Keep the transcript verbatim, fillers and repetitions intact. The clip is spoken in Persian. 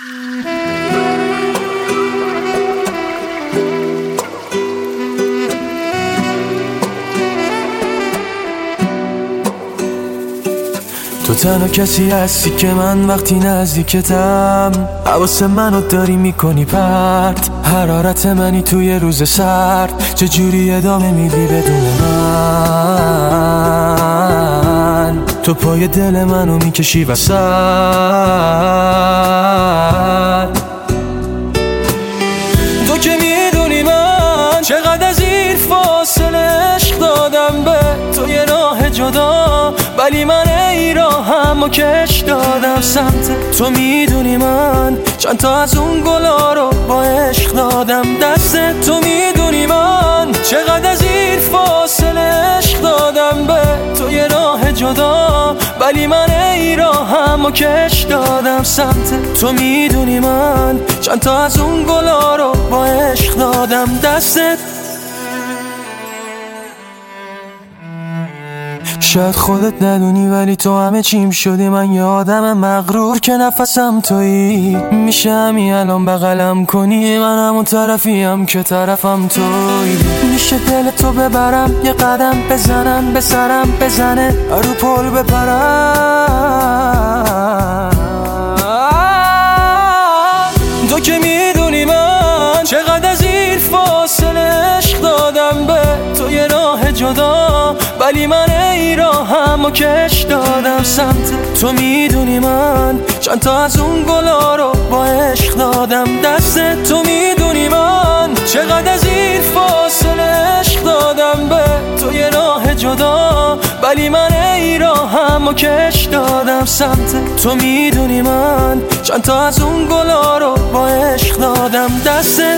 تو تنها کسی هستی که من وقتی نزدیکتم حواس منو داری میکنی پرت، حرارت منی توی روز سرد، چجوری ادامه میدی بدون من؟ تو پای دل منو میکشی وسط، تو که میدونی من چقدر از این فاصله عشق دادم به تو یه راه جدا، ولی من ای راهم و کش دادم سمت تو. میدونی من چند تا از اون گلا رو با عشق دادم دست تو. میدونی من چقدر از این فاصله عشق دادم به تو یه راه جدا، ولی من ای راهم و کش دادم سمت تو. میدونی من چند تا از اون گلا رو با عشق دادم دستت. شاید خودت ندونی ولی تو همه چیم شدی، من یه آدم مغرور که نفسم تویی. میشه همین الان بغلم کنی، من همون طرفیم که طرفم تویی. میشه دل تو ببرم یه قدم بزنم به سرم بزنه رو پل بپرم. تو که میدونی من چقدر از این فاصله عشق دادم به تو یه راه جدا، ولی من ای راهم و کش دادم سمت تو. میدونی من چند تا از اون گلا رو با عشق دادم دست تو. میدونی من چقدر از این فاصله عشق دادم به تو یه راه جدا، ولی من ای راهم و کش دادم سمت تو. میدونی من چند تا از اون گلا رو با عشق دادم دست